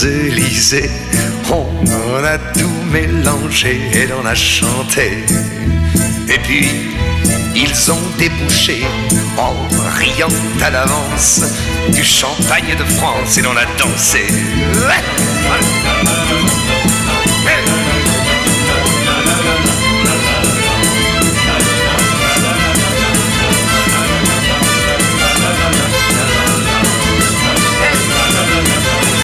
Champs-Élysées. On en a tout mélangé et l'on a chanté. Et puis ils ont débouché en riant à l'avance du champagne de France et l'on a dansé.